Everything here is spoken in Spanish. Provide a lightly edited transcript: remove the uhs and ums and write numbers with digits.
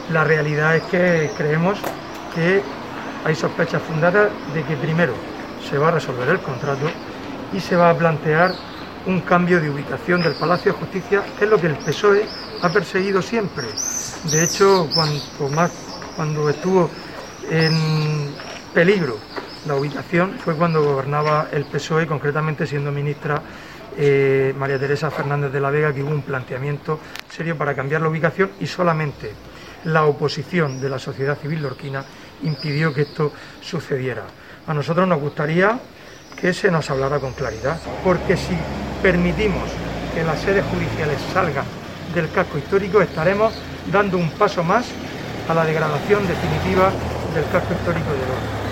La realidad es que creemos que hay sospechas fundadas de que primero se va a resolver el contrato y se va a plantear un cambio de ubicación del Palacio de Justicia, que es lo que el PSOE ha perseguido siempre. De hecho, cuando estuvo en peligro la ubicación fue cuando gobernaba el PSOE, concretamente siendo ministra María Teresa Fernández de la Vega, que hubo un planteamiento serio para cambiar la ubicación y solamente la oposición de la sociedad civil lorquina impidió que esto sucediera. A nosotros nos gustaría que se nos hablara con claridad, porque si permitimos que las sedes judiciales salgan del casco histórico, estaremos dando un paso más a la degradación definitiva del casco histórico de Lorca.